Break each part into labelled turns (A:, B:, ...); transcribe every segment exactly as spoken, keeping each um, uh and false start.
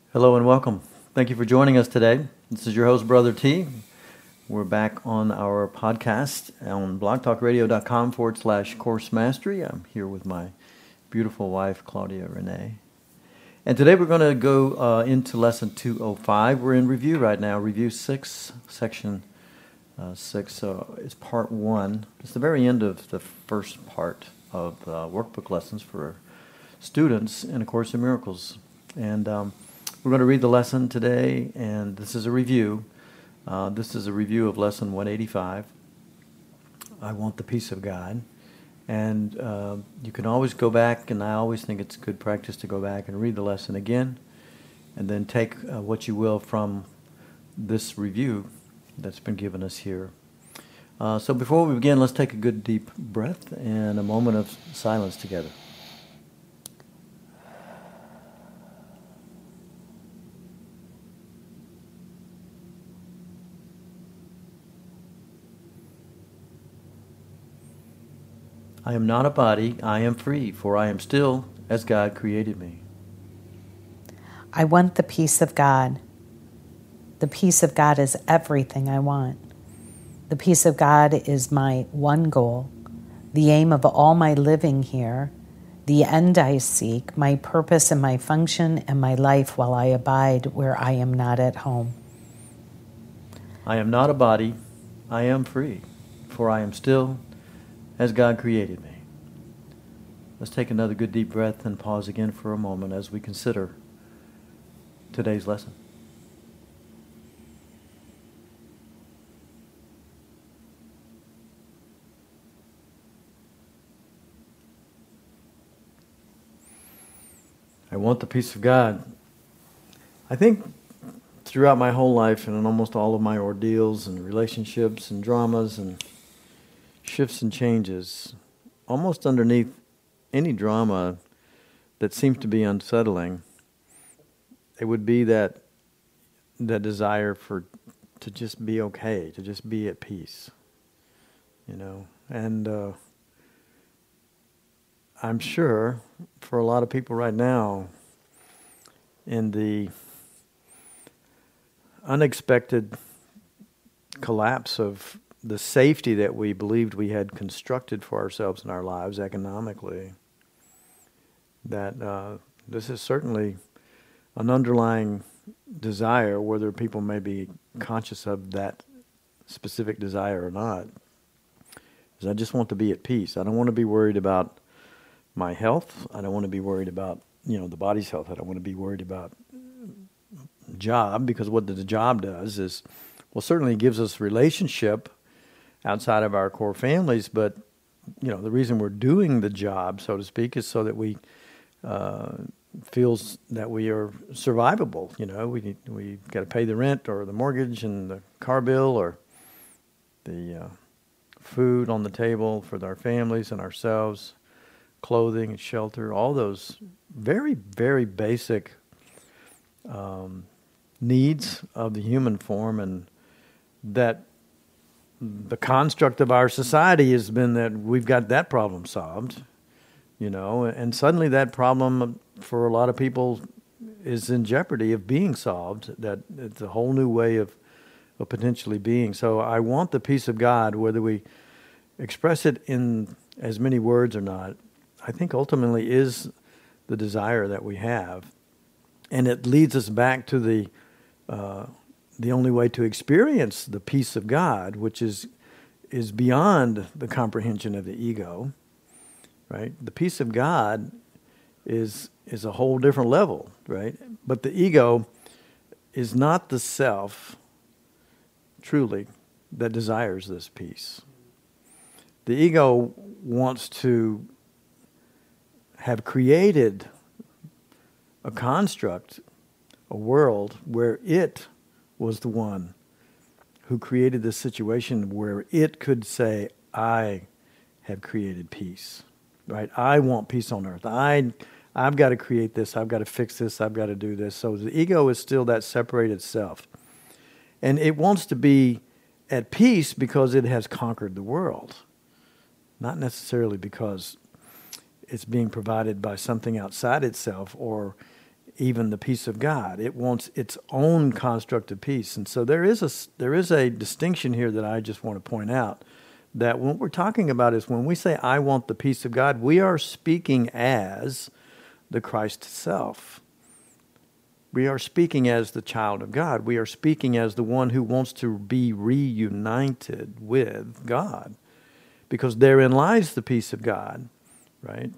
A: Hello and welcome. Thank you for joining us today. This is your host, Brother T. We're back on our podcast on blogtalkradio.com forward slash course mastery. I'm here with my beautiful wife, Claudia Renee. And today we're going to go uh, into lesson two oh five. We're in review right now, review six, section uh, six. So it's part one. It's the very end of the first part of uh, workbook lessons for students in A Course in Miracles. And um, we're going to read the lesson today, and this is a review. Uh, this is a review of lesson one eighty-five. I want the peace of God. And uh, you can always go back, and I always think it's good practice to go back and read the lesson again, and then take uh, what you will from this review that's been given us here. Uh, so before we begin, let's take a good deep breath and a moment of silence together. I am not a body, I am free, for I am still as God created me.
B: I want the peace of God. The peace of God is everything I want. The peace of God is my one goal, the aim of all my living here, the end I seek, my purpose and my function and my life while I abide where I am not at home.
A: I am not a body, I am free, for I am still as God created me. Let's take another good deep breath and pause again for a moment as we consider today's lesson. I want the peace of God. I think throughout my whole life and in almost all of my ordeals and relationships and dramas and shifts and changes, almost underneath any drama that seems to be unsettling, it would be that that desire for to just be okay, to just be at peace, you know. And uh, I'm sure for a lot of people right now, in the unexpected collapse of the safety that we believed we had constructed for ourselves in our lives economically, that uh, this is certainly an underlying desire, whether people may be conscious of that specific desire or not, is I just want to be at peace. I don't want to be worried about my health. I don't want to be worried about, you know, the body's health. I don't want to be worried about job, because what the job does is, well, certainly gives us relationship outside of our core families, but you know the reason we're doing the job, so to speak, is so that we uh, feels that we are survivable. You know, we need, we got to pay the rent or the mortgage and the car bill or the uh, food on the table for our families and ourselves, clothing and shelter, all those very, very basic um, needs of the human form, and that the construct of our society has been that we've got that problem solved, you know, and suddenly that problem for a lot of people is in jeopardy of being solved, that it's a whole new way of, of potentially being. So I want the peace of God, whether we express it in as many words or not, I think ultimately is the desire that we have. And it leads us back to the uh, the only way to experience the peace of God, which is is beyond the comprehension of the ego, right? The peace of God is is a whole different level, right? But the ego is not the self, truly, that desires this peace. The ego wants to have created a construct, a world where it was the one who created this situation where it could say, I have created peace, right? I want peace on earth. I, I've got to create this. I've got to fix this. I've got to do this. So the ego is still that separated self. And it wants to be at peace because it has conquered the world, not necessarily because it's being provided by something outside itself or even the peace of God. It wants its own construct of peace. And so there is a, there is a distinction here that I just want to point out, that what we're talking about is when we say, I want the peace of God, we are speaking as the Christ self. We are speaking as the child of God. We are speaking as the one who wants to be reunited with God, because therein lies the peace of God, right?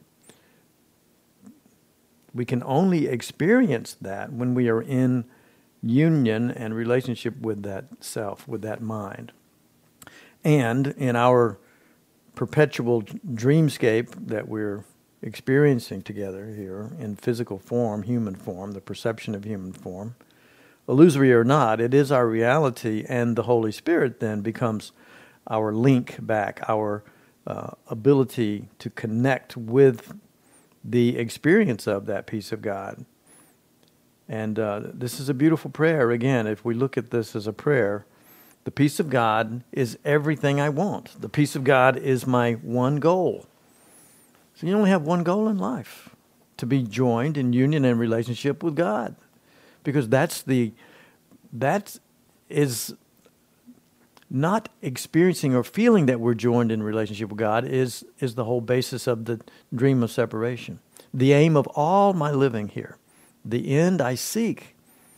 A: We can only experience that when we are in union and relationship with that self, with that mind. And in our perpetual dreamscape that we're experiencing together here in physical form, human form, the perception of human form, illusory or not, it is our reality, and the Holy Spirit then becomes our link back, our uh, ability to connect with the experience of that peace of God. And uh, this is a beautiful prayer. Again, if we look at this as a prayer, the peace of God is everything I want. The peace of God is my one goal. So you only have one goal in life, to be joined in union and relationship with God. Because that's the, that is not experiencing or feeling that we're joined in relationship with God is, is the whole basis of the dream of separation. The aim of all my living here. The end I seek.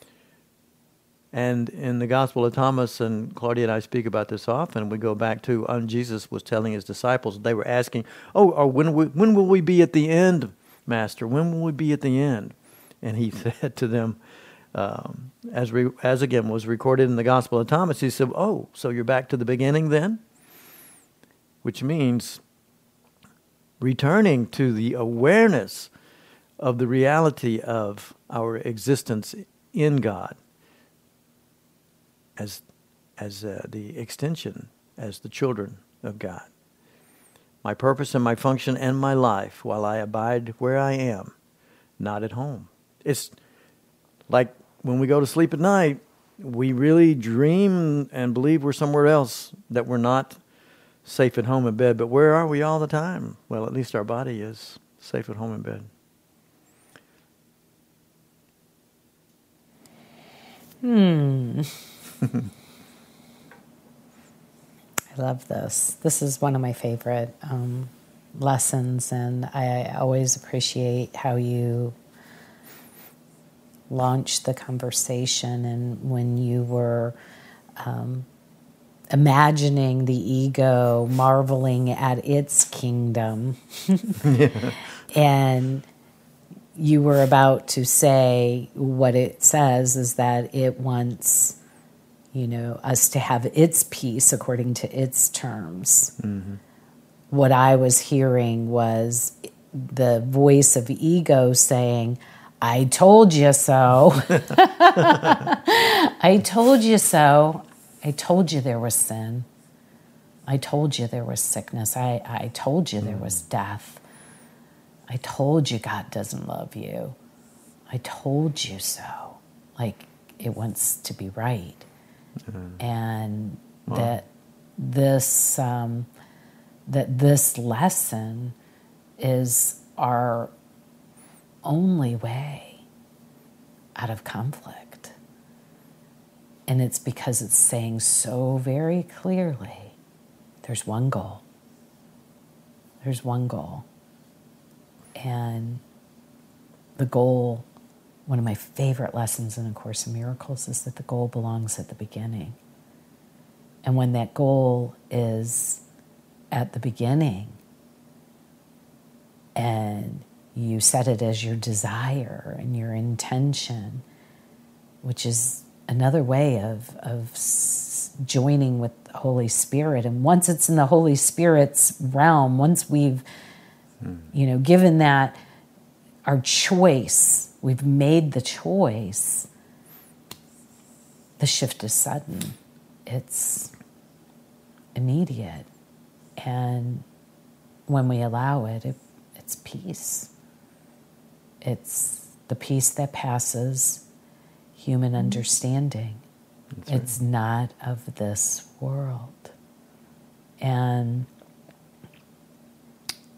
A: And in the Gospel of Thomas, and Claudia and I speak about this often, we go back to when Jesus was telling his disciples, they were asking, oh, or when, we, when will we be at the end, Master? When will we be at the end? And he said to them, Um, as re, as again was recorded in the Gospel of Thomas, he said, oh, so you're back to the beginning then? Which means returning to the awareness of the reality of our existence in God as, as uh, the extension, as the children of God. My purpose and my function and my life while I abide where I am, not at home. It's like when we go to sleep at night, we really dream and believe we're somewhere else, that we're not safe at home in bed. But where are we all the time? Well, at least our body is safe at home in bed.
B: Hmm. I love this. This is one of my favorite um, lessons, and I always appreciate how you launched the conversation, and when you were um, imagining the ego marveling at its kingdom, yeah. And you were about to say what it says is that it wants, you know, us to have its peace according to its terms. Mm-hmm. What I was hearing was the voice of ego saying, I told you so. I told you so. I told you there was sin. I told you there was sickness. I, I told you there was death. I told you God doesn't love you. I told you so. Like, it wants to be right. Mm-hmm. And wow. that this um, that this lesson is our only way out of conflict. And it's because it's saying so very clearly, there's one goal. There's one goal. And the goal, one of my favorite lessons in A Course in Miracles, is that the goal belongs at the beginning. And when that goal is at the beginning, and you set it as your desire and your intention, which is another way of, of s- joining with the Holy Spirit. And once it's in the Holy Spirit's realm, once we've, mm. you know, given that our choice, we've made the choice, the shift is sudden. It's immediate. And when we allow it, it it's peace. It's the peace that passes human understanding. That's it's right. Not of this world. And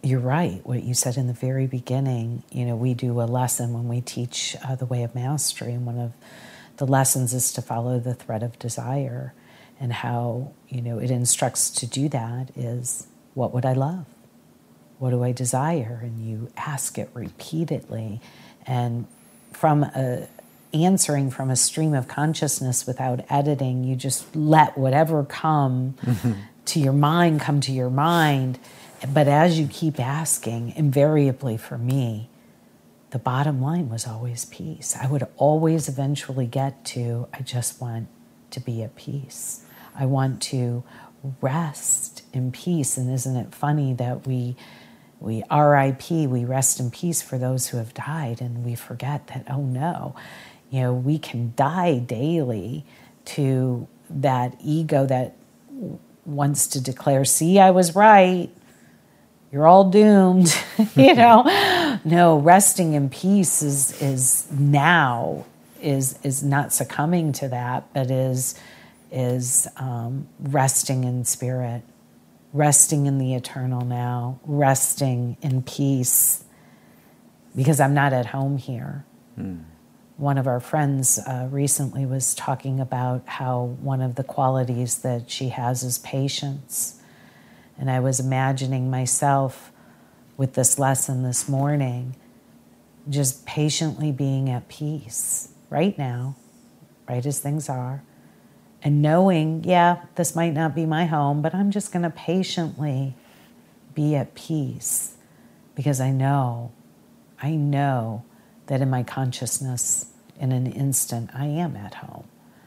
B: you're right. What you said in the very beginning, you know, we do a lesson when we teach uh, the Way of Mastery, and one of the lessons is to follow the thread of desire, and how, you know, it instructs to do that is, what would I love? What do I desire? And you ask it repeatedly, and from a answering from a stream of consciousness without editing, you just let whatever come mm-hmm. to your mind come to your mind. But as you keep asking, invariably for me, the bottom line was always peace. I would always eventually get to, I just want to be at peace. I want to rest in peace. And isn't it funny that we we R I P, we rest in peace for those who have died, and we forget that, oh no, you know, we can die daily to that ego that wants to declare, see, I was right, you're all doomed, you know. No, resting in peace is is now, is is not succumbing to that, but is is um, resting in spirit, resting in the eternal now, resting in peace, because I'm not at home here. Hmm. One of our friends uh, recently was talking about how one of the qualities that she has is patience. And I was imagining myself with this lesson this morning, just patiently being at peace right now, right as things are, and knowing, yeah, this might not be my home, but I'm just going to patiently be at peace, because I know, I know that in my consciousness, in an instant, I am at home.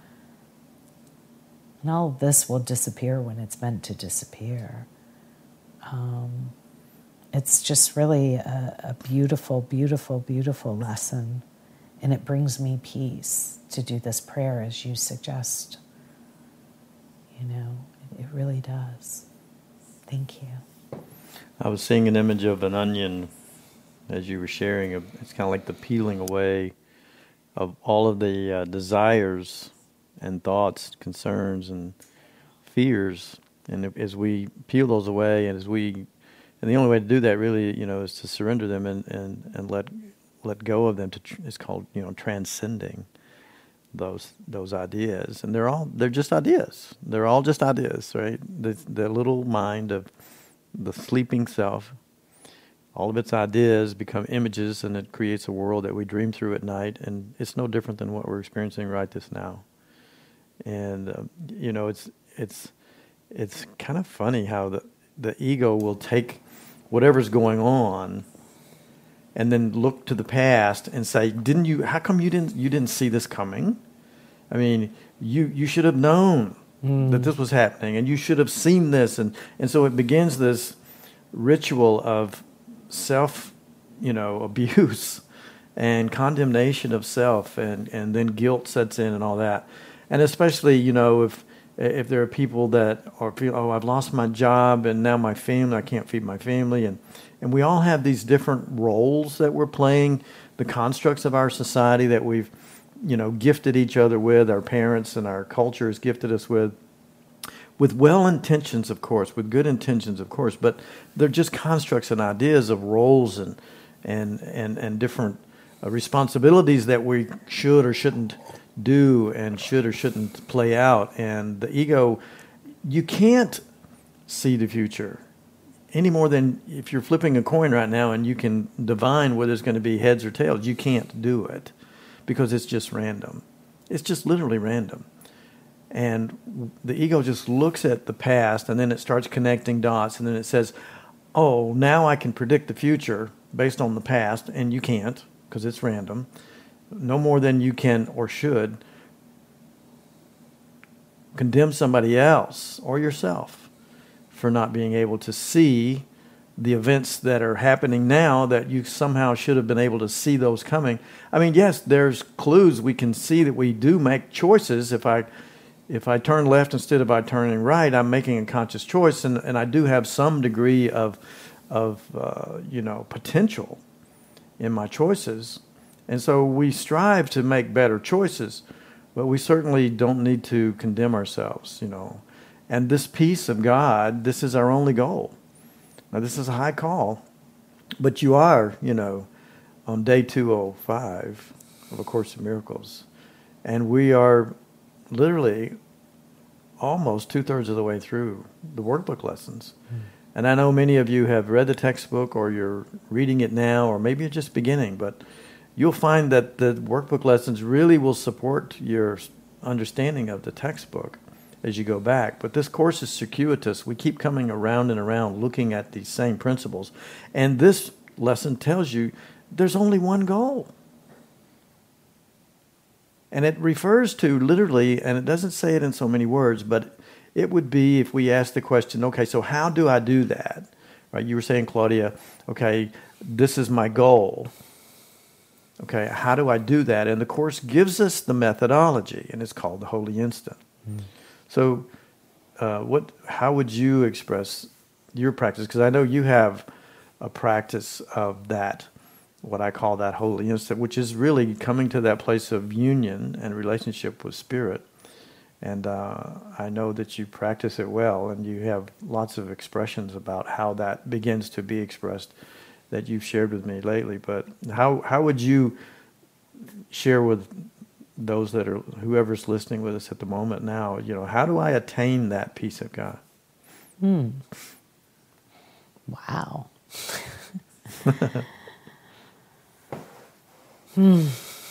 B: And all of this will disappear when it's meant to disappear. Um, it's just really a, a beautiful, beautiful, beautiful lesson. And it brings me peace to do this prayer as you suggest. You know, it, it really does. Thank you.
A: I was seeing an image of an onion as you were sharing. It's kind of like the peeling away of all of the uh, desires and thoughts, concerns, and fears. And if, as we peel those away, and as we, and the only way to do that really, you know, is to surrender them and, and, and let let go of them. To tr- it's called, you know, transcending those those ideas. And they're all they're just ideas. They're all just ideas, right? The the little mind of the sleeping self. All of its ideas become images, and it creates a world that we dream through at night. And it's no different than what we're experiencing right this now. And uh, you know, it's it's it's kind of funny how the the ego will take whatever's going on, and then look to the past and say, "Didn't you? How come you didn't you didn't see this coming? I mean, you you should have known mm. that this was happening, and you should have seen this." And and so it begins this ritual of self, you know, abuse and condemnation of self, and, and then guilt sets in and all that. And especially, you know, if if there are people that are feel, oh, I've lost my job and now my family, I can't feed my family, and and we all have these different roles that we're playing, the constructs of our society that we've, you know, gifted each other with, our parents and our culture has gifted us with. With well intentions, of course, with good intentions, of course, but they're just constructs and ideas of roles and and and, and different uh, responsibilities that we should or shouldn't do and should or shouldn't play out. And the ego, you can't see the future any more than if you're flipping a coin right now and you can divine whether it's going to be heads or tails. You can't do it because it's just random. It's just literally random. And the ego just looks at the past, and then it starts connecting dots, and then it says, oh, now I can predict the future based on the past, and you can't because it's random, no more than you can or should condemn somebody else or yourself for not being able to see the events that are happening now that you somehow should have been able to see those coming. I mean, yes, there's clues. We can see that we do make choices. If I... If I turn left instead of I turning right, I'm making a conscious choice, and, and I do have some degree of, of uh, you know, potential in my choices. And so we strive to make better choices, but we certainly don't need to condemn ourselves, you know. And this peace of God, this is our only goal. Now, this is a high call, but you are, you know, on day two oh five of A Course in Miracles. And we are literally almost two-thirds of the way through the workbook lessons. Mm. And I know many of you have read the textbook, or you're reading it now, or maybe you're just beginning, but you'll find that the workbook lessons really will support your understanding of the textbook as you go back. But this course is circuitous. We keep coming around and around looking at these same principles. And this lesson tells you there's only one goal. And it refers to literally, and it doesn't say it in so many words, but it would be if we ask the question, okay, so how do I do that? Right? You were saying, Claudia, okay, this is my goal. Okay, how do I do that? And the Course gives us the methodology, and it's called the Holy Instant. Mm. So uh, what? how would you express your practice? Because I know you have a practice of that, what I call that Holy Instant, which is really coming to that place of union and relationship with Spirit. And uh, I know that you practice it well, and you have lots of expressions about how that begins to be expressed that you've shared with me lately. But how how would you share with those that are, whoever's listening with us at the moment now, you know, how do I attain that peace of God?
B: Hmm. Wow. hmm.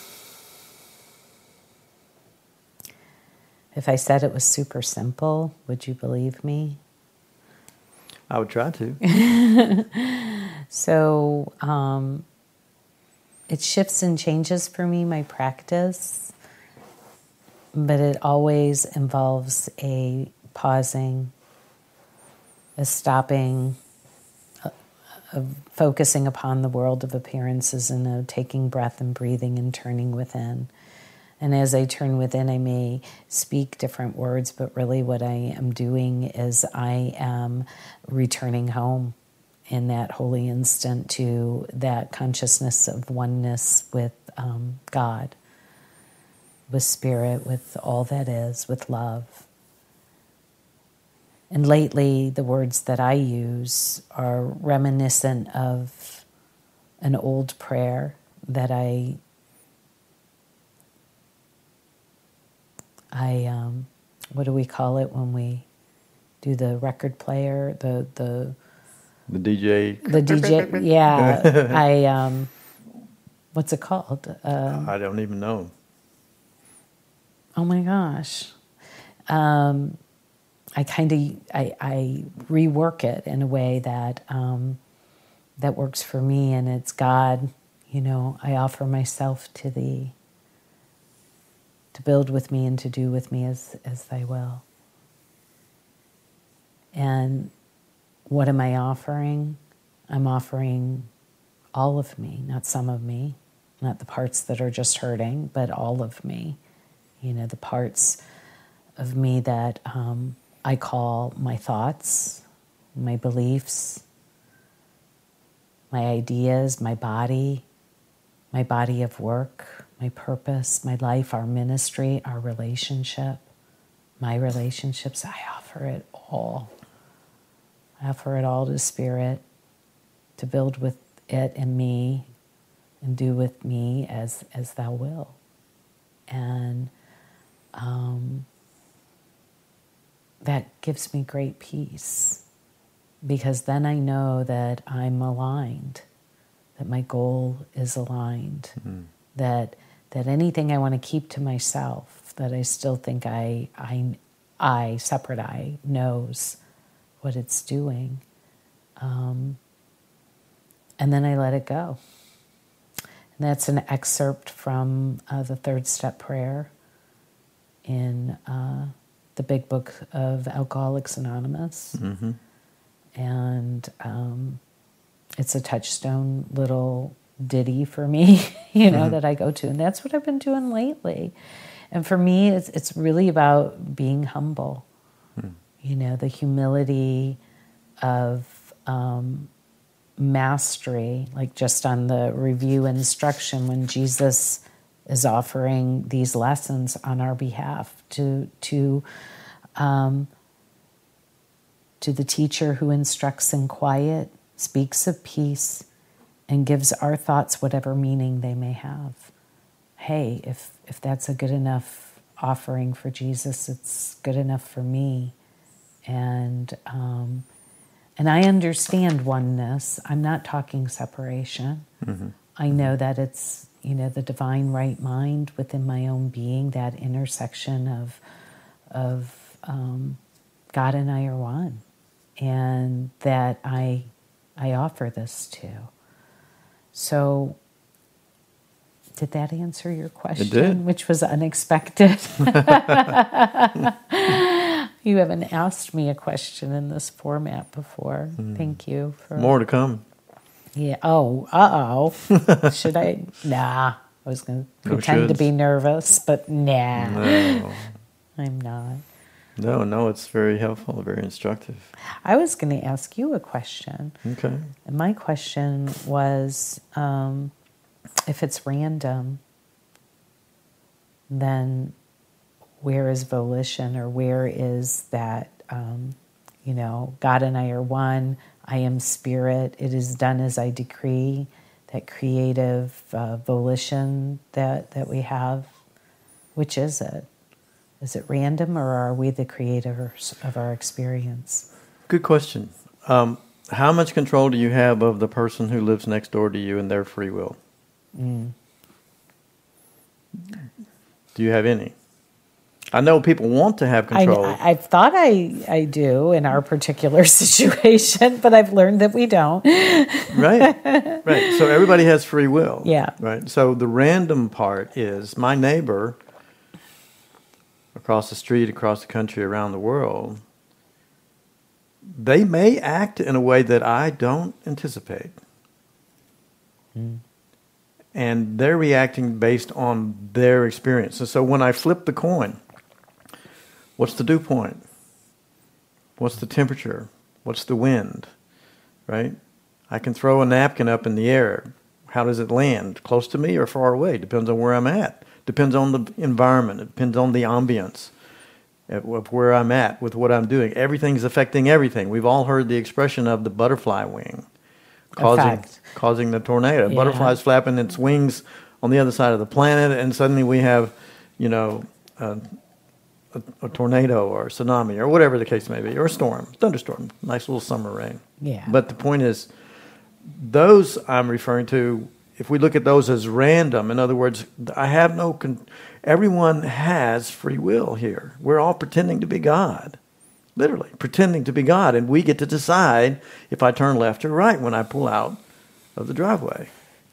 B: If I said it was super simple, would you believe me?
A: I would try to.
B: So um, it shifts and changes for me, my practice, but it always involves a pausing, a stopping, a, a focusing upon the world of appearances, and a taking breath and breathing and turning within. And as I turn within, I may speak different words, but really what I am doing is I am returning home in that holy instant to that consciousness of oneness with um, God, with Spirit, with all that is, with love. And lately, the words that I use are reminiscent of an old prayer that I I, um, what do we call it when we do the record player, the the
A: the D J,
B: the D J, yeah. I um, what's it called? Um,
A: I don't even know.
B: Oh my gosh, um, I kind of I, I rework it in a way that um, that works for me, and it's God. You know, I offer myself to Thee, to build with me and to do with me as, as Thy will. And what am I offering? I'm offering all of me, not some of me, not the parts that are just hurting, but all of me. You know, the parts of me that um, I call my thoughts, my beliefs, my ideas, my body, my body of work, my purpose, my life, our ministry, our relationship, my relationships. I offer it all. I offer it all to Spirit to build with it and me and do with me as, as Thou will. And um, that gives me great peace, because then I know that I'm aligned, that my goal is aligned, mm-hmm. that that anything I want to keep to myself, that I still think I, I, I, separate I, knows what it's doing. Um, and then I let it go. And that's an excerpt from uh, the third step prayer in uh, the big book of Alcoholics Anonymous. Mm-hmm. And um, it's a touchstone little ditty for me, you know, mm-hmm. that I go to. And that's what I've been doing lately. And for me, it's it's really about being humble. Mm. You know, the humility of um, mastery, like just on the review instruction when Jesus is offering these lessons on our behalf to to um, to the teacher who instructs in quiet, speaks of peace, and gives our thoughts whatever meaning they may have. Hey, if, if that's a good enough offering for Jesus, it's good enough for me. And um, and I understand oneness. I'm not talking separation. Mm-hmm. I know that it's, you know, the divine right mind within my own being, that intersection of of um, God and I are one, and that I I offer this to. So, did that answer your question?
A: It did.
B: Which was unexpected. You haven't asked me a question in this format before. Mm. Thank you for
A: more to come.
B: Yeah. Oh. Uh oh. Should I? Nah. I was going to pretend
A: no
B: to be nervous, but nah.
A: No.
B: I'm not.
A: No, no, it's very helpful, very instructive.
B: I was going to ask you a question.
A: Okay.
B: And my question was, um, if it's random, then where is volition, or where is that, um, you know, God and I are one, I am spirit, it is done as I decree, that creative uh, volition that, that we have? Which is it? Is it random, or are we the creators of our experience?
A: Good question. Um, how much control do you have of the person who lives next door to you and their free will? Mm. Do you have any? I know people want to have control.
B: I, I've thought I, I do in our particular situation, but I've learned that we don't.
A: Right, right. So everybody has free will.
B: Yeah.
A: Right. So the random part is my neighbor across the street, across the country, around the world, they may act in a way that I don't anticipate. Mm. And they're reacting based on their experience. And so when I flip the coin, what's the dew point? What's the temperature? What's the wind? Right? I can throw a napkin up in the air. How does it land? Close to me or far away? Depends on where I'm at. Depends on the environment. It depends on the ambience of where I'm at with what I'm doing. Everything's affecting everything. We've all heard the expression of the butterfly wing causing causing the tornado.
B: Yeah.
A: Butterfly's flapping its wings on the other side of the planet, and suddenly we have, you know, a, a, a tornado or a tsunami or whatever the case may be, or a storm, thunderstorm, nice little summer rain.
B: Yeah.
A: But the point is, those I'm referring to, if we look at those as random, in other words, I have no, con- everyone has free will here. We're all pretending to be God, literally pretending to be God, and we get to decide if I turn left or right when I pull out of the driveway.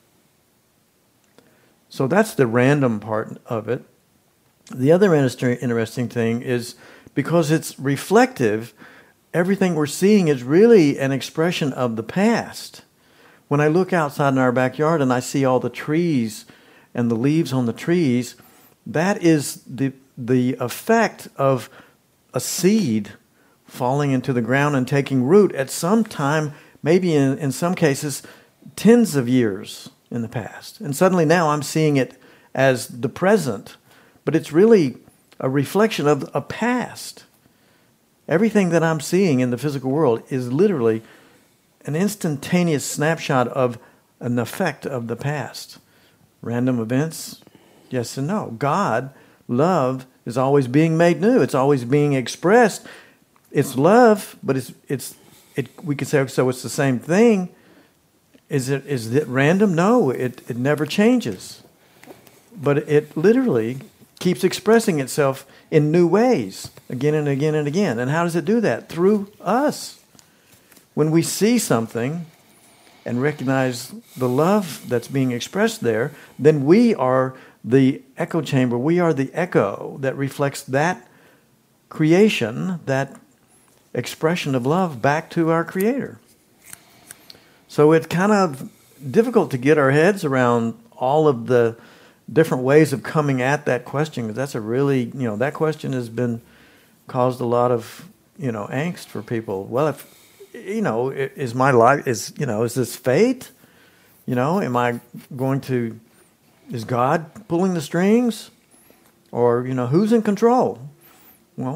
A: So that's the random part of it. The other interesting thing is, because it's reflective, everything we're seeing is really an expression of the past. When I look outside in our backyard and I see all the trees and the leaves on the trees, that is the the effect of a seed falling into the ground and taking root at some time, maybe in, in some cases, tens of years in the past. And suddenly now I'm seeing it as the present, but it's really a reflection of a past. Everything that I'm seeing in the physical world is literally an instantaneous snapshot of an effect of the past. Random events, yes and no. God, love, is always being made new. It's always being expressed. It's love, but it's it's it. We could say, so it's the same thing. Is it is it random? No, it it never changes. But it literally keeps expressing itself in new ways again and again and again. And how does it do that? Through us. When we see something and recognize the love that's being expressed there, then we are the echo chamber. We are the echo that reflects that creation, that expression of love back to our Creator. So it's kind of difficult to get our heads around all of the different ways of coming at that question, because that's a really, you know, that question has been caused a lot of, you know, angst for people. Well, if You know, is my life, is, you know, is this fate? You know, am I going to, is God pulling the strings? Or, you know, who's in control? Well,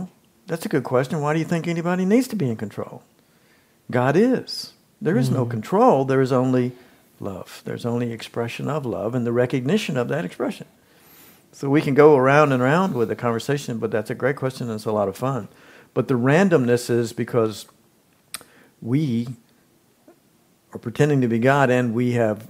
A: that's a good question. Why do you think anybody needs to be in control? God is. There is mm. no control. There is only love. There's only expression of love and the recognition of that expression. So we can go around and around with the conversation, but that's a great question and it's a lot of fun. But the randomness is because we are pretending to be God and we have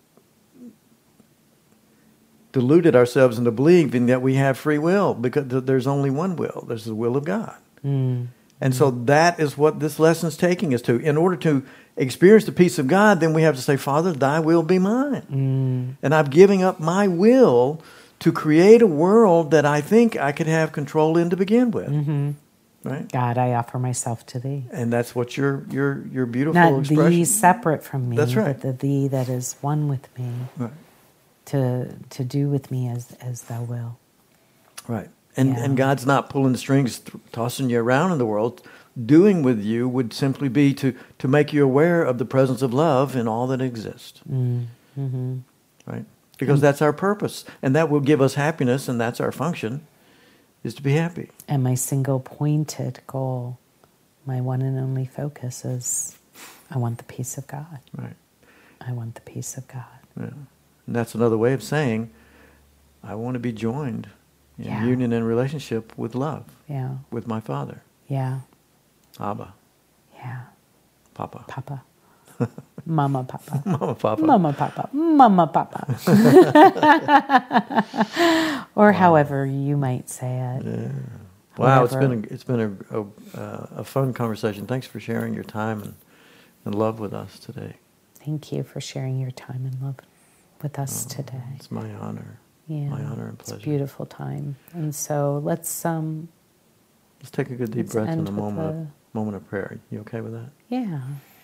A: deluded ourselves into believing that we have free will because there's only one will. There's the will of God. Mm. And mm. so that is what this lesson is taking us to. In order to experience the peace of God, then we have to say, Father, thy will be mine. Mm. And I'm giving up my will to create a world that I think I could have control in to begin with. Mm-hmm. Right?
B: God, I offer myself to thee.
A: And that's what your your your beautiful
B: Not
A: expression.
B: thee separate from me,
A: that's right.
B: but the thee that is one with me.
A: Right.
B: To to do with me as as thou will.
A: Right. And
B: yeah.
A: and God's not pulling the strings, th- tossing you around in the world. Doing with you would simply be to, to make you aware of the presence of love in all that exists. Mm. Mm-hmm. Right? Because that's our purpose. And that will give us happiness, and that's our function, is to be happy.
B: And my single pointed goal, my one and only focus is, I want the peace of God.
A: Right.
B: I want the peace of God.
A: Yeah. And that's another way of saying, I want to be joined in
B: yeah.
A: union and relationship with love.
B: Yeah.
A: With my Father.
B: Yeah.
A: Abba.
B: Yeah.
A: Papa.
B: Papa. Mama Papa.
A: Mama Papa.
B: Mama Papa. Mama Papa. Or wow. however you might say it.
A: Yeah. Wow, however. it's been a, it's been a, a, a fun conversation. Thanks for sharing your time and, and love with us today.
B: Thank you for sharing your time and love with us
A: oh,
B: today.
A: It's my honor.
B: Yeah,
A: my honor and pleasure.
B: It's a beautiful time. And so let's um
A: let's take a good deep breath in a moment of, moment of prayer. You okay with that?
B: Yeah.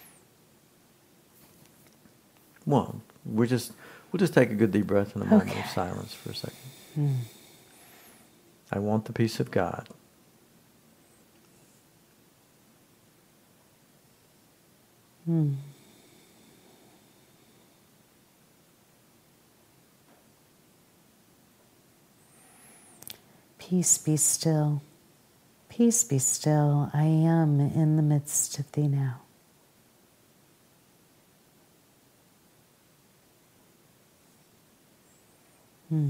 A: Well, we're just we'll just take a good deep breath in a moment
B: okay.
A: of silence for a second.
B: Mm.
A: I want the peace of God.
B: Mm. Peace be still. Peace be still. I am in the midst of thee now. Hmm.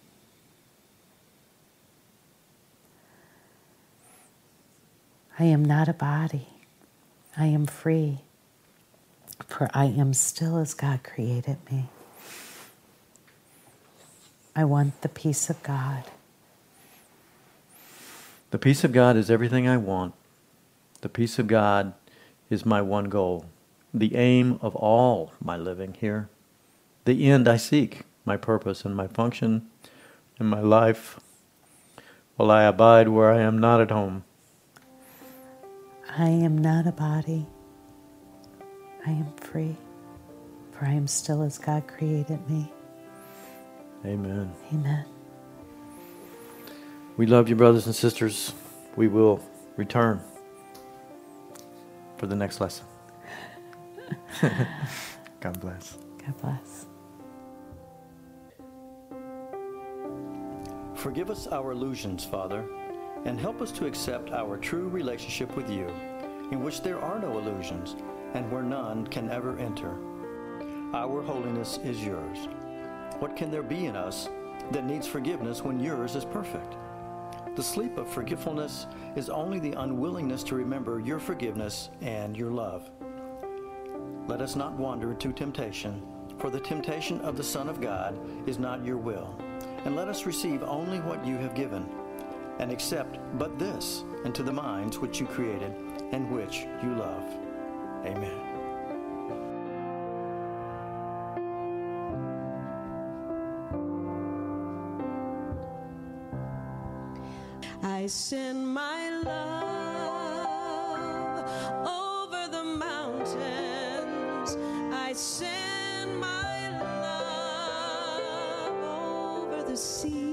B: I am not a body. I am free. For I am still as God created me. I want the peace of God.
A: The peace of God is everything I want. The peace of God is my one goal, the aim of all my living here, the end I seek, my purpose and my function in my life, while I abide where I am not at home.
B: I am not a body. I am free, for I am still as God created me.
A: Amen.
B: Amen.
A: We love you, brothers and sisters. We will return for the next lesson. God bless.
B: God bless.
C: Forgive us our illusions, Father, and help us to accept our true relationship with you, in which there are no illusions, and where none can ever enter. Our holiness is yours. What can there be in us that needs forgiveness when yours is perfect? The sleep of forgetfulness is only the unwillingness to remember your forgiveness and your love. Let us not wander into temptation, for the temptation of the Son of God is not your will. And let us receive only what you have given, and accept but this into the minds which you created and which you love. Amen.
D: I send my love over the mountains. I send my love over the sea.